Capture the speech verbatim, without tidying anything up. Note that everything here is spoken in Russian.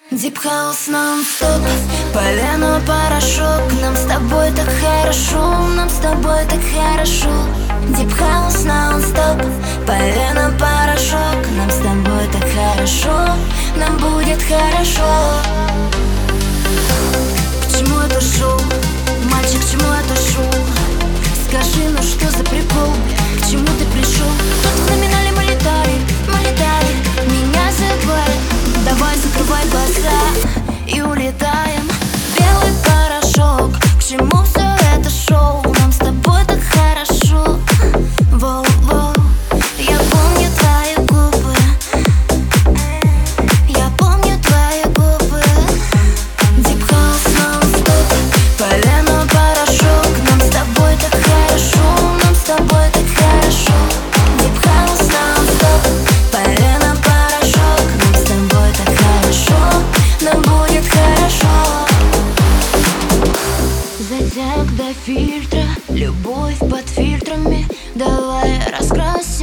Deep House нон-стоп, полено, порошок. Нам с тобой так хорошо, нам с тобой так хорошо. Deep House нон-стоп, полено, порошок. Нам с тобой так хорошо, нам будет хорошо. К чему это шоу? Мальчик, к чему это шоу? Скажи, ну что за прикол? К чему ты пришел? Тут в номинале мы летали, мы летали. Меня забывай, давай закрывай глаза и улетаем. Белый порошок, к чему все это шоу? Нам с тобой так хорошо. Воу-воу, я помню твои губы, я помню твои губы. Deep House нон-стоп, полено, порошок. Нам с тобой так хорошо, нам с тобой так хорошо. Deep House нон-стоп, полено, порошок. Нам с тобой так хорошо, нам будет хорошо. Затяг до фильтра, любовь под фильтрами. Давай раскрась